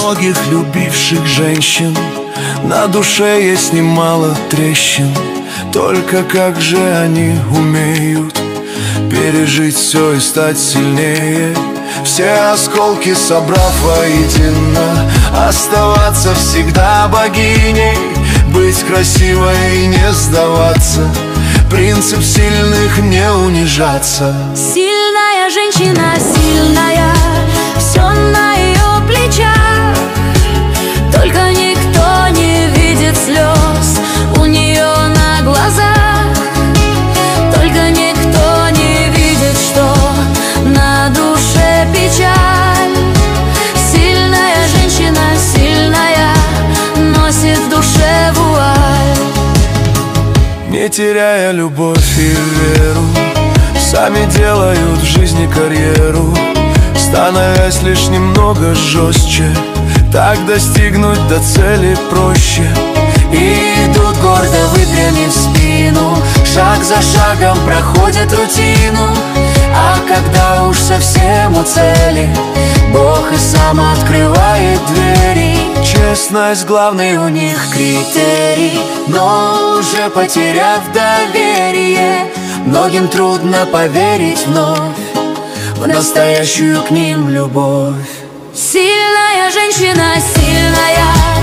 многих любивших женщин на душе есть немало трещин. Только как же они умеют пережить все и стать сильнее, все осколки собрав воедино, оставаться всегда богиней, быть красивой и не сдаваться, принцип сильных не унижаться. Сильная женщина, сильная, все на ее плечах. Только никто не видит слез у нее на глазах. Только никто не видит, что на душе печаль. Сильная женщина, сильная, носит в душе вуаль. Не теряя любовь и веру, сами делают в жизни карьеру, становясь лишь немного жестче. Так достигнуть до цели проще. И идут гордо, выпрямив спину, шаг за шагом проходят рутину. А когда уж совсем у цели, Бог и сам открывает двери. Честность главный у них критерий, но уже потеряв доверие, многим трудно поверить вновь в настоящую к ним любовь. Сильная женщина, сильная,